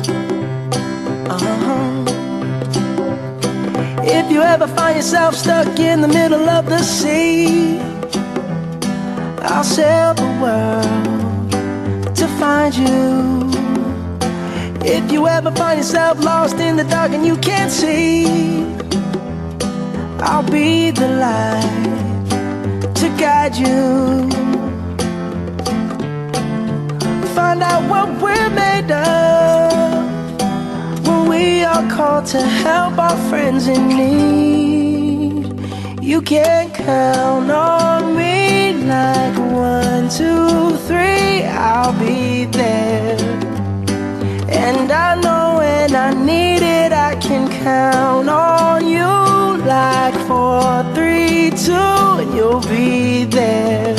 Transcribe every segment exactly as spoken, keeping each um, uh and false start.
Uh-huh. If you ever find yourself stuck in the middle of the sea, I'll sail the world to find you. If you ever find yourself lost in the dark and you can't see, I'll be the light to guide you. Find out what we're made of when we are called to help our friends in need. You can count on me like one, two, three, I'll be there. And I know when I need it, I can count on you like four, three, two, and you'll be there.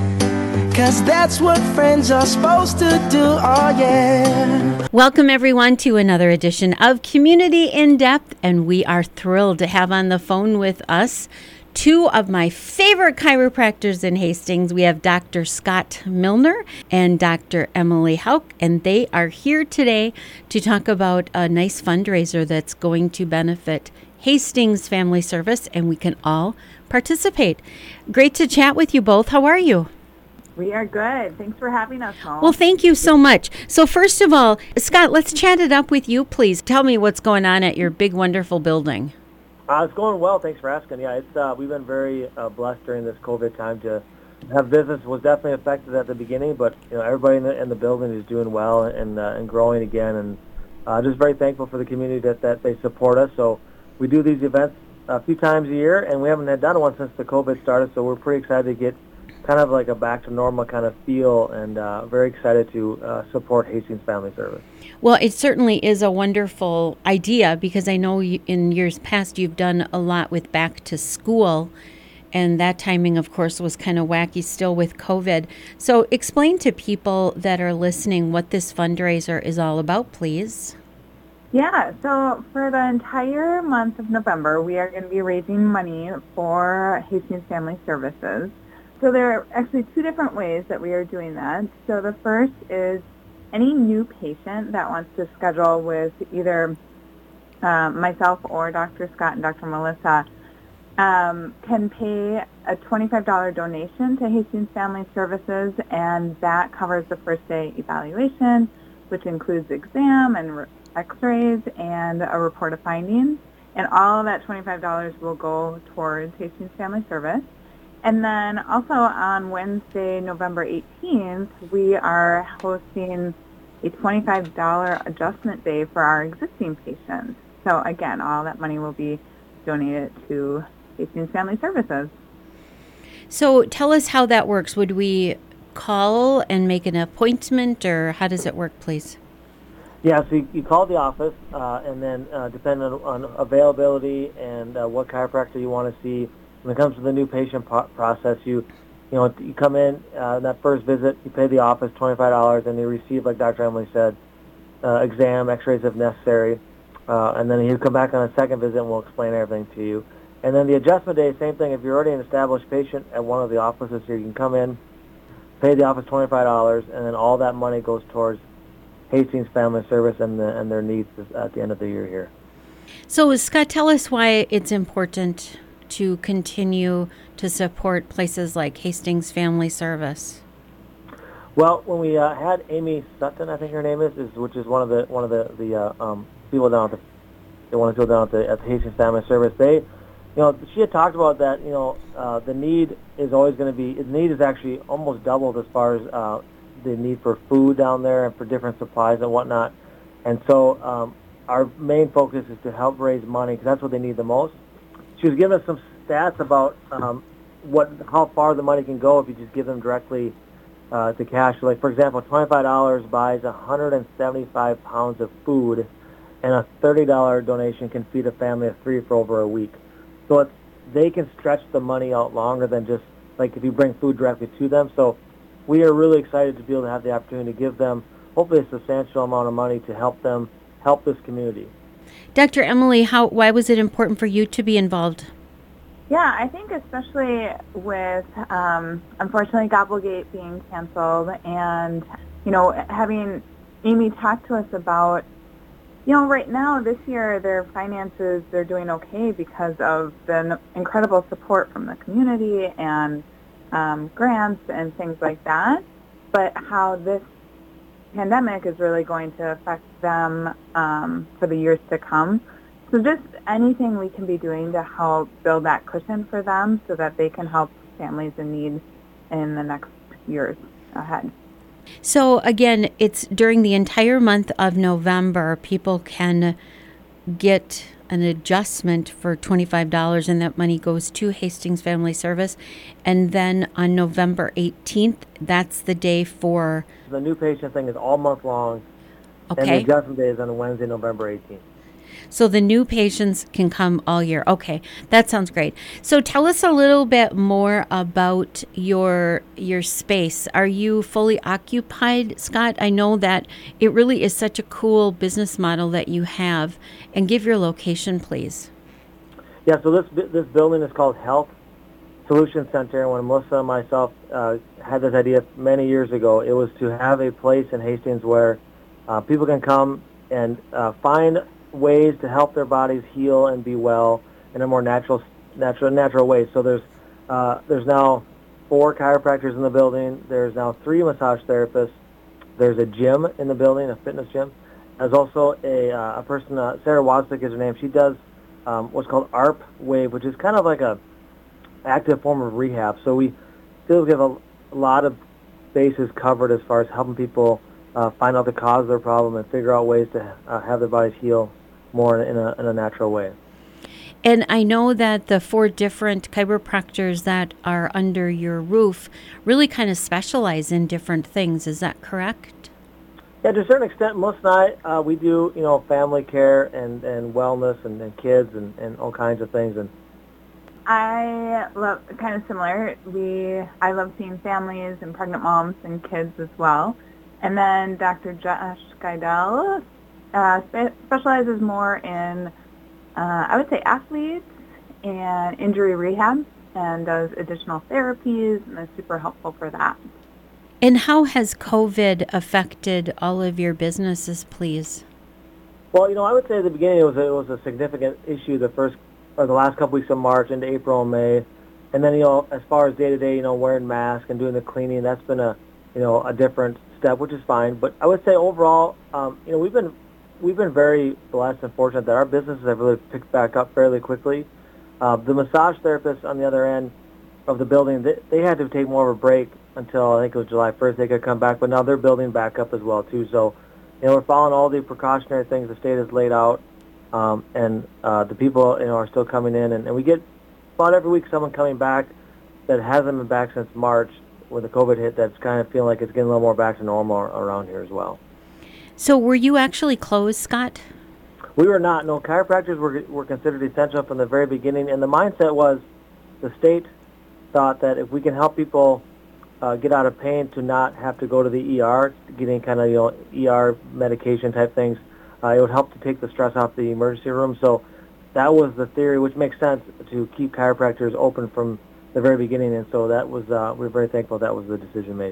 Cause that's what friends are supposed to do, oh yeah. Welcome everyone to another edition of Community in Depth, and we are thrilled to have on the phone with us two of my favorite chiropractors in Hastings. We have Doctor Scott Milner and Doctor Emily Hauk, and they are here today to talk about a nice fundraiser that's going to benefit Hastings Family Service, and we can all participate. Great to chat with you both. How are you? We are good. Thanks for having us, Paul. Well, thank you so much. So first of all, Scott, let's chat it up with you, please. Tell me what's going on at your big, wonderful building. Uh, it's going well. Thanks for asking. Yeah, it's uh, we've been very uh, blessed during this COVID time to have business. Was definitely affected at the beginning, but you know everybody in the, in the building is doing well and uh, and growing again, and uh, just very thankful for the community that, that they support us. So we do these events a few times a year, and we haven't had done one since the COVID started. So we're pretty excited to get kind of like a back to normal kind of feel, and uh, very excited to uh, support Hastings Family Service. Well, it certainly is a wonderful idea, because I know you, in years past you've done a lot with back to school, and that timing, of course, was kind of wacky still with COVID. So explain to people that are listening what this fundraiser is all about, please. Yeah, so for the entire month of November, we are going to be raising money for Hastings Family Services. So there are actually two different ways that we are doing that. So the first is any new patient that wants to schedule with either uh, myself or Doctor Scott and Doctor Melissa um, can pay a twenty-five dollars donation to Hastings Family Services, and that covers the first day evaluation, which includes exam and re- x-rays and a report of findings. And all of that twenty-five dollars will go towards Hastings Family Service. And then also on Wednesday, November eighteenth, we are hosting a twenty-five dollars adjustment day for our existing patients. So again, all that money will be donated to Hastings Family Services. So tell us how that works. Would we call and make an appointment, or how does it work, please? Yeah, so you, you call the office, uh, and then uh, depending on, on availability and uh, what chiropractor you want to see. When it comes to the new patient pro- process, you you know, you come in, uh, that first visit, you pay the office twenty-five dollars, and you receive, like Doctor Emily said, uh, exam, x-rays if necessary, uh, and then you come back on a second visit and we'll explain everything to you. And then the adjustment day, same thing. If you're already an established patient at one of the offices here, you can come in, pay the office twenty-five dollars, and then all that money goes towards Hastings Family Service and, the, and their needs at the end of the year here. So Scott, tell us why it's important to continue to support places like Hastings Family Service. Well, when we uh, had Amy Sutton, I think her name is, is which is one of the one of the the uh, um, people down at the they want to go down at the, at the Hastings Family Service. They, you know, she had talked about that. You know, uh, the need is always going to be the need is actually almost doubled as far as uh, the need for food down there and for different supplies and whatnot. And so um, our main focus is to help raise money because that's what they need the most. She was giving us some stats about um, what how far the money can go if you just give them directly uh, to cash. So like, for example, twenty-five dollars buys one hundred seventy-five pounds of food, and a thirty dollars donation can feed a family of three for over a week. So it's, they can stretch the money out longer than just like if you bring food directly to them. So we are really excited to be able to have the opportunity to give them hopefully a substantial amount of money to help them help this community. Doctor Emily, how why was it important for you to be involved? Yeah, I think especially with, um, unfortunately, Gobblegate being canceled and, you know, having Amy talk to us about You know, right now, this year, their finances, they're doing okay because of the n- incredible support from the community and um, grants and things like that. But how this pandemic is really going to affect them um, for the years to come. So just anything we can be doing to help build that cushion for them so that they can help families in need in the next years ahead. So again, it's during the entire month of November, people can get an adjustment for twenty-five dollars, and that money goes to Hastings Family Service. And then on November eighteenth, that's the day for... The new patient thing is all month long, and Okay. the adjustment day is on Wednesday, November eighteenth. So the new patients can come all year. Okay, that sounds great. So tell us a little bit more about your your space. Are you fully occupied, Scott? I know that it really is such a cool business model that you have. And give your location, please. Yeah, so this bu- this building is called Health Solutions Center. And when Melissa and myself uh, had this idea many years ago, it was to have a place in Hastings where uh, people can come and uh, find ways to help their bodies heal and be well in a more natural, natural, natural way. So there's uh, there's now four chiropractors in the building. There's now three massage therapists. There's a gym in the building, a fitness gym. There's also a uh, a person, uh, Sarah Wozniak is her name. She does um, what's called A R P Wave, which is kind of like a active form of rehab. So we still give a, a lot of bases covered as far as helping people uh, find out the cause of their problem and figure out ways to uh, have their bodies heal more in a, in a natural way. And I know that the four different chiropractors that are under your roof really kind of specialize in different things. Is that correct? Yeah, to a certain extent, Melissa and I, uh, we do, you know, family care and, and wellness and, and kids and, and all kinds of things. And I love, kind of similar, we, I love seeing families and pregnant moms and kids as well. And then Doctor Josh Geidel uh, spe- specializes more in, uh, I would say, athletes and injury rehab and does additional therapies and is super helpful for that. And how has COVID affected all of your businesses, please? Well, you know, I would say at the beginning it was a, it was a significant issue the first or the last couple weeks of March into April and May, and then you know, as far as day to day, you know, wearing masks and doing the cleaning, that's been a you know a different step, which is fine. But I would say overall, um, you know, we've been we've been very blessed and fortunate that our businesses have really picked back up fairly quickly. Uh, the massage therapists on the other end of the building, they, they had to take more of a break until I think it was July first. They could come back, but now they're building back up as well too. So, you know, we're following all the precautionary things the state has laid out, um, and uh, the people, you know, are still coming in, and, and we get about every week someone coming back that hasn't been back since March when the COVID hit. That's kind of feeling like it's getting a little more back to normal around here as well. So were you actually closed, Scott? We were not. No, chiropractors were were considered essential from the very beginning, and the mindset was the state thought that if we can help people uh, get out of pain to not have to go to the E R, getting kind of you know E R medication type things, uh, it would help to take the stress off the emergency room. So that was the theory, which makes sense to keep chiropractors open from the very beginning, and so that was uh, we're very thankful that was the decision made.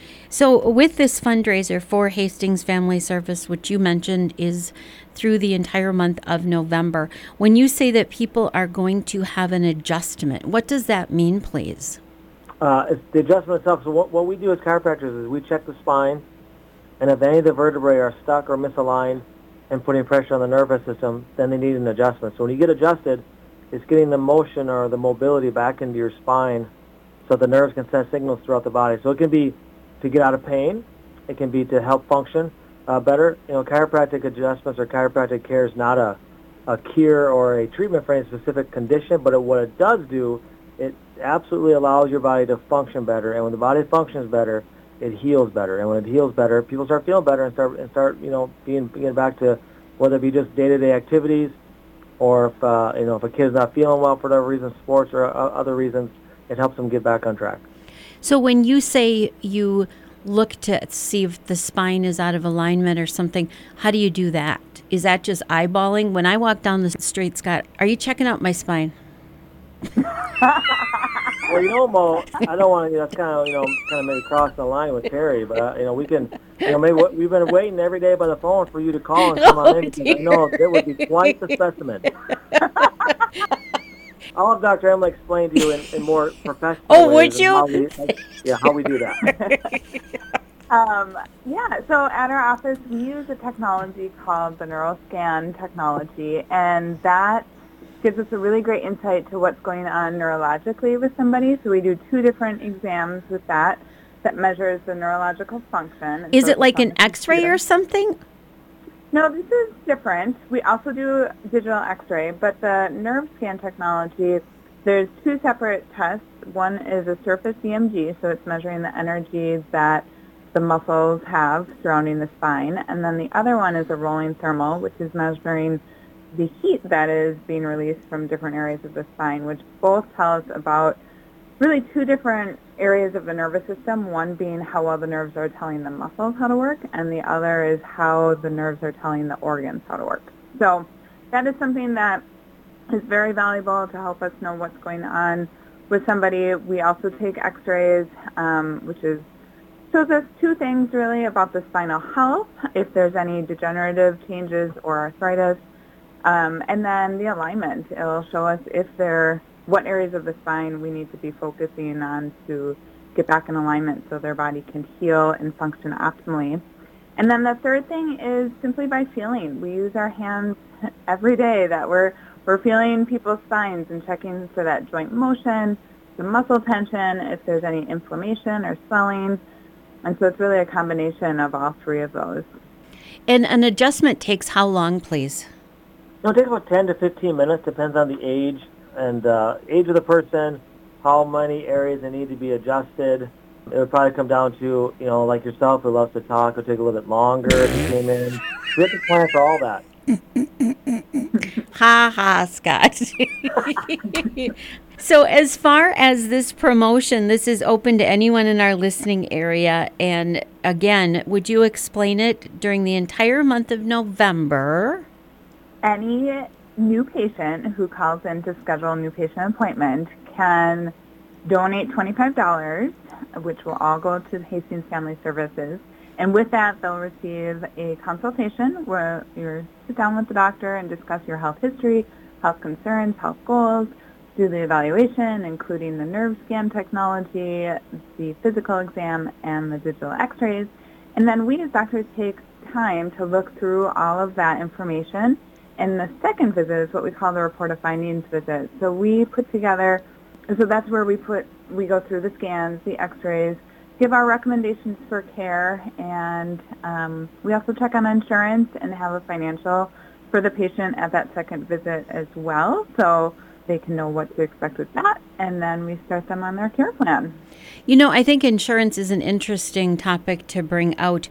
So with this fundraiser for Hastings Family Service, which you mentioned is through the entire month of November, when you say that people are going to have an adjustment, what does that mean, please? Uh, it's the adjustment itself. So what, what we do as chiropractors is we check the spine, and if any of the vertebrae are stuck or misaligned and putting pressure on the nervous system, then they need an adjustment. So when you get adjusted, it's getting the motion or the mobility back into your spine so the nerves can send signals throughout the body. So it can be to get out of pain. It can be to help function uh, better. You know, chiropractic adjustments or chiropractic care is not a, a cure or a treatment for any specific condition, but it, what it does do, it absolutely allows your body to function better. And when the body functions better, it heals better. And when it heals better, people start feeling better and start and start you know being getting back to whether it be just day-to-day activities, or if uh, you know if a kid's not feeling well for whatever reason, sports or uh, other reasons, it helps them get back on track. So when you say you look to see if the spine is out of alignment or something, how do you do that? Is that just eyeballing? When I walk down the street, Scott, are you checking out my spine? Well, you know, Mo, I don't want to. You know, that's kind of you know, kind of maybe cross the line with Terry, but uh, you know, we can. You know, maybe we've been waiting every day by the phone for you to call and come on Oh, in because dear. I know that would be quite the specimen. I'll have Doctor Emily explain to you in, in more professional Oh, ways would and you? how we, yeah, how we do that. Um, yeah, so at our office, we use a technology called the NeuroScan technology, and that gives us a really great insight to what's going on neurologically with somebody. So we do two different exams with that that measures the neurological function. And Is so it it's like on an the X-ray or computer. something? No, this is different. We also do digital X-ray, but the nerve scan technology, there's two separate tests. One is a surface E M G, so it's measuring the energy that the muscles have surrounding the spine, and then the other one is a rolling thermal, which is measuring the heat that is being released from different areas of the spine, which both tell us about really two different areas of the nervous system, one being how well the nerves are telling the muscles how to work, and the other is how the nerves are telling the organs how to work. So that is something that is very valuable to help us know what's going on with somebody. We also take x-rays, um, which is shows us two things really about the spinal health, if there's any degenerative changes or arthritis, um, and then the alignment. It'll show us if there what areas of the spine we need to be focusing on to get back in alignment so their body can heal and function optimally. And then the third thing is simply by feeling. We use our hands every day that we're we're feeling people's spines and checking for that joint motion, the muscle tension, if there's any inflammation or swelling. And so it's really a combination of all three of those. And an adjustment takes how long, please? No, it takes about ten to fifteen minutes, depends on the age and uh, age of the person, how many areas they need to be adjusted. It would probably come down to, you know, like yourself who loves to talk, it would take a little bit longer if you came in. We have to plan for all that. Ha ha, Scott. So as far as this promotion, this is open to anyone in our listening area. And again, would you explain it during the entire month of November? Any new patient who calls in to schedule a new patient appointment can donate twenty-five dollars, which will all go to Hastings Family Services. And with that, they'll receive a consultation where you sit down with the doctor and discuss your health history, health concerns, health goals, do the evaluation, including the nerve scan technology, the physical exam, and the digital x-rays. And then we as doctors take time to look through all of that information. And the second visit is what we call the report of findings visit. So we put together, so that's where we put, we go through the scans, the x-rays, give our recommendations for care, and um, we also check on insurance and have a financial for the patient at that second visit as well, so they can know what to expect with that, and then we start them on their care plan. You know, I think insurance is an interesting topic to bring out.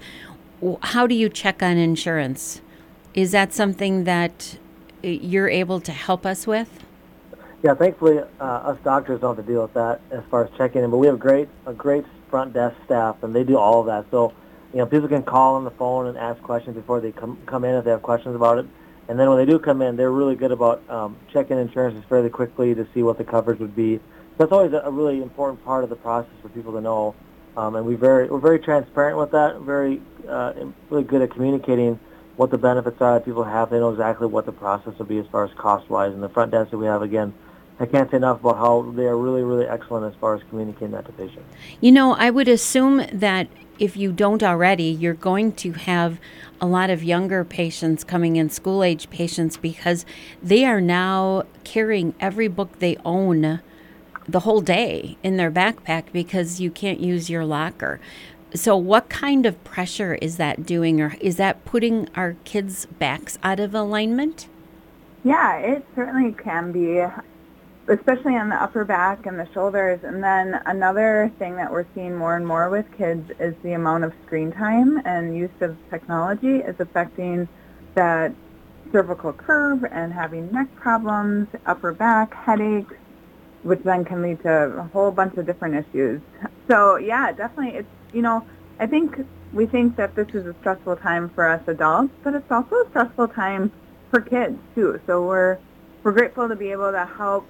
How do you check on insurance? Is that something that you're able to help us with? Yeah, thankfully, uh, us doctors don't have to deal with that as far as checking in, but we have great a great front desk staff, and they do all of that. So, you know, people can call on the phone and ask questions before they come come in if they have questions about it. And then when they do come in, they're really good about um, checking insurances fairly quickly to see what the coverage would be. That's always a, a really important part of the process for people to know. Um, and we very we're very transparent with that. Very uh, really good at communicating what the benefits are that people have. They know exactly what the process will be as far as cost-wise. And the front desk that we have, again, I can't say enough about how they are really, really excellent as far as communicating that to patients. You know, I would assume that if you don't already, you're going to have a lot of younger patients coming in, school-age patients, because they are now carrying every book they own the whole day in their backpack because you can't use your locker. So what kind of pressure is that doing, or is that putting our kids' backs out of alignment? Yeah, it certainly can be, especially on the upper back and the shoulders. And then another thing that we're seeing more and more with kids is the amount of screen time and use of technology is affecting that cervical curve and having neck problems, upper back, headaches, which then can lead to a whole bunch of different issues. So yeah, definitely it's, you know, I think we think that this is a stressful time for us adults, but it's also a stressful time for kids too. So we're we're grateful to be able to help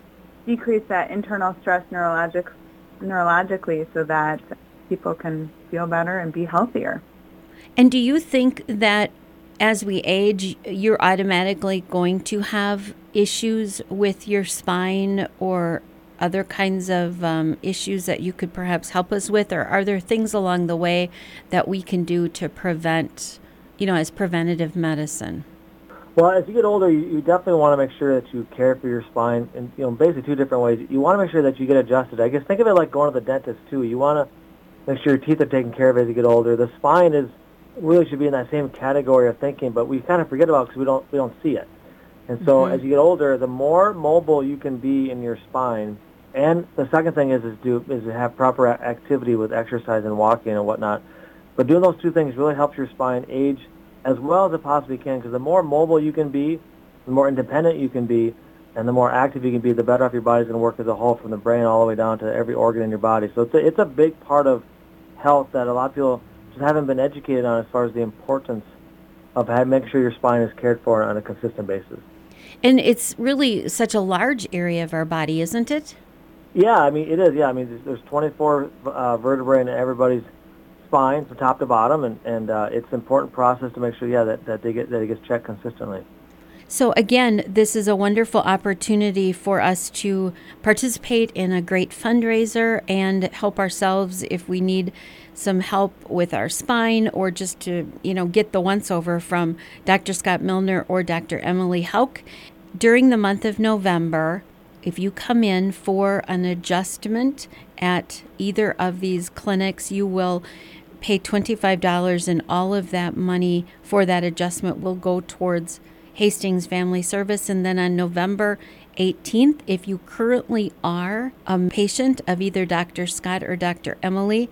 decrease that internal stress neurologic, neurologically so that people can feel better and be healthier. And do you think that as we age, you're automatically going to have issues with your spine or other kinds of um, issues that you could perhaps help us with? Or are there things along the way that we can do to prevent, you know, as preventative medicine? Well, as you get older, you, you definitely want to make sure that you care for your spine in, you know, basically two different ways. You want to make sure that you get adjusted. I guess think of it like going to the dentist, too. You want to make sure your teeth are taken care of as you get older. The spine is really should be in that same category of thinking, but we kind of forget about it because we don't, we don't see it. And so mm-hmm. as you get older, the more mobile you can be in your spine, and the second thing is is do is to have proper activity with exercise and walking and whatnot. But doing those two things really helps your spine age as well as it possibly can, because the more mobile you can be, the more independent you can be, and the more active you can be, the better off your body's going to work as a whole, from the brain all the way down to every organ in your body. So it's a, it's a big part of health that a lot of people just haven't been educated on as far as the importance of having, making sure your spine is cared for on a consistent basis. And it's really such a large area of our body, isn't it? Yeah, I mean, it is. Yeah, I mean, there's, there's twenty-four uh, vertebrae in everybody's spine from top to bottom, and, and uh, it's an important process to make sure, yeah, that, that they get that it gets checked consistently. So again, this is a wonderful opportunity for us to participate in a great fundraiser and help ourselves if we need some help with our spine, or just to, you know, get the once-over from Doctor Scott Milner or Doctor Emily Houck. During the month of November, if you come in for an adjustment at either of these clinics, you will pay twenty-five dollars, and all of that money for that adjustment will go towards Hastings Family Service. And then on November eighteenth, if you currently are a patient of either Doctor Scott or Doctor Emily,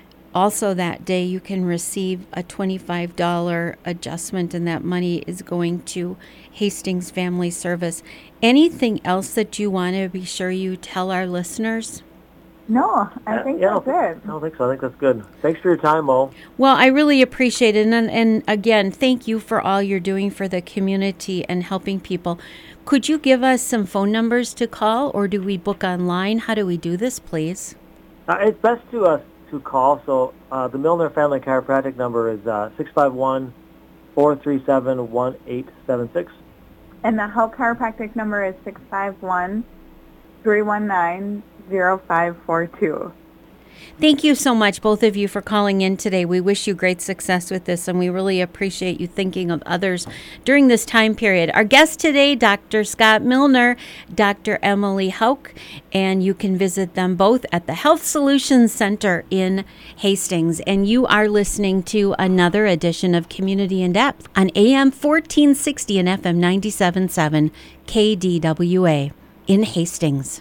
also that day you can receive a twenty-five dollars adjustment, and that money is going to Hastings Family Service. Anything else that you want to be sure you tell our listeners? No, I think yeah, that's it. I don't think so. I think that's good. Thanks for your time, Mo. Well, I really appreciate it. And, and again, thank you for all you're doing for the community and helping people. Could you give us some phone numbers to call, or do we book online? How do we do this, please? Uh, it's best to uh, to call. So uh, the Milner Family Chiropractic number is uh, six five one, four three seven, one eight seven six. And the Houck Chiropractic number is six five one, three one nine, zero five four two. Thank you so much, both of you, for calling in today. We wish you great success with this, and we really appreciate you thinking of others during this time period. Our guest today, Doctor Scott Milner, Doctor Emily Houck, and you can visit them both at the Health Solutions Center in Hastings. And you are listening to another edition of Community in Depth on A M fourteen sixty and F M ninety-seven point seven K D W A in Hastings.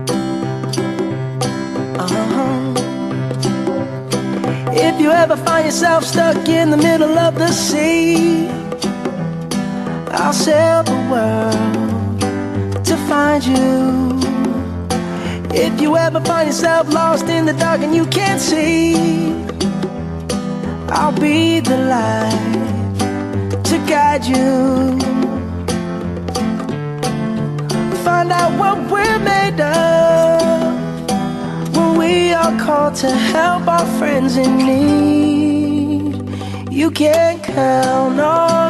If you ever find yourself stuck in the middle of the sea, I'll sail the world to find you. If you ever find yourself lost in the dark and you can't see, I'll be the light to guide you. Find out what we're made of when we are called to help our friends in need. You can count on